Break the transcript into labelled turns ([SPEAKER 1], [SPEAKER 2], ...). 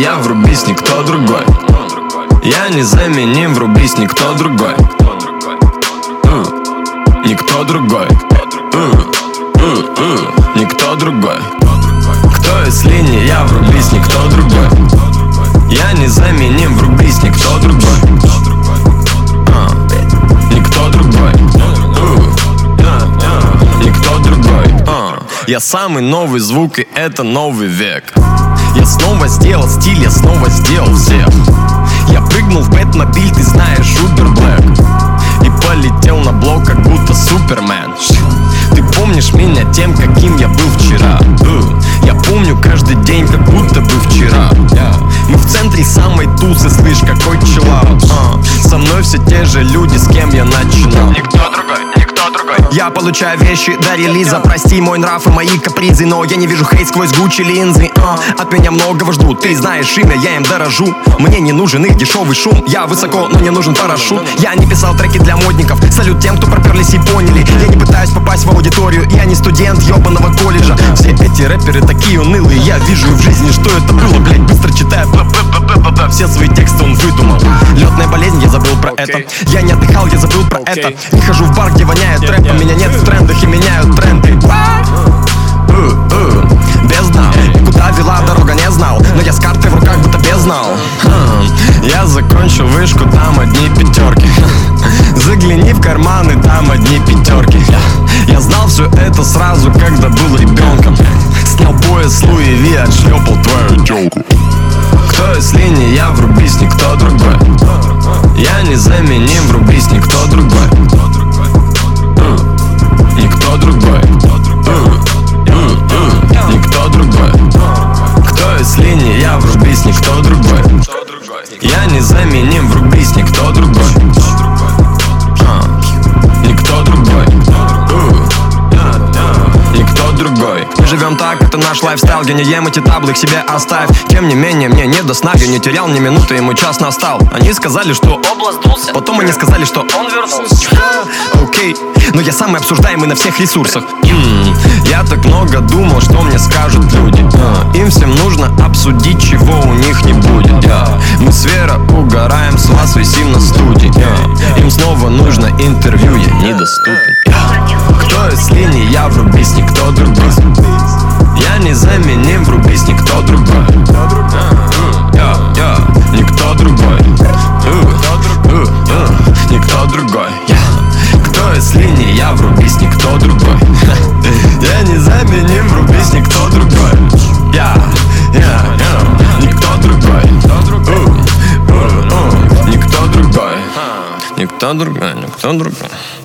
[SPEAKER 1] я, врубись, никто другой. Я незаменим, врубись, никто другой. Никто другой. Никто другой. Кто если не я, врубись, никто другой. Я незаменим, врубись, никто другой. Никто другой. Никто другой. Я самый новый звук, и это новый век. Я снова сделал стиль, я снова сделал всех. Я прыгнул в Бэтмобиль, ты знаешь, Uber Black. И полетел на блок, как будто Супермен. Ты помнишь меня тем, каким я был вчера. Я помню каждый день, как будто бы вчера. Мы в центре самой тусы, слышь, какой чиллаут. Со мной все те же люди, с кем я начинал.
[SPEAKER 2] Никто другой, никто другой.
[SPEAKER 1] Я получаю вещи до релиза. Прости мой нрав и мои капризы, но я не вижу хейт сквозь Гуччи линзы. От меня многого ждут, ты знаешь имя, я им дорожу. Мне не нужен их дешевый шум. Я высоко, но не нужен парашют. Я не писал треки для модников. Салют тем, кто проперлись и поняли. Я не пытаюсь попасть в аудиторию. Я не студент ебаного колледжа. Все эти рэперы такие унылые. Я вижу в жизни, что это было, блять. Быстро читаю все свои тексты он выдумал. Летная болезнь, я забыл про это. Я не отдыхал, я забыл про это. Не хожу в бар, где воняет рэпом. Меня нет в трендах и меняют тренды. Бездна, куда вела дорога, не знал. Но я с картой в руках, будто беззнал. Я закончил вышку, там одни пятерки. Загляни в карманы, там одни пятерки. Я знал все это сразу, когда был ребенком. Снял пояс Луи Ви, отшлепал твою тёлку. Кто если не я, врубись, никто другой. Я незаменим, врубись, никто другой. Никто другой. Никто другой. Кто если не я, врубись, никто другой. Я незаменим, врубись, никто другой. Никто другой. Никто другой. Мы живем так, это наш лайфстайл. Я не ем эти таблы, к себе оставь. Тем не менее, мне не до сна. Я не терял ни минуты, ему час настал. Они сказали, что область дулся. Потом они сказали, что он вернулся. Окей, но я самый обсуждаемый на всех ресурсах. Я так много думал, что мне скажут люди. Им всем нужно обсудить, чего у них не будет. Мы с Верой угораем, с вас висим на студии. Им снова нужно интервью, я недоступен. Кто если не я, врубись, никто другой. Я незаменим, врубись, никто другой. Никто другой. Никто другой. Кто если не я, врубись, никто другой. Я незаменим, врубись, никто другой. Никто другой. Никто другой. Никто другой, никто другой.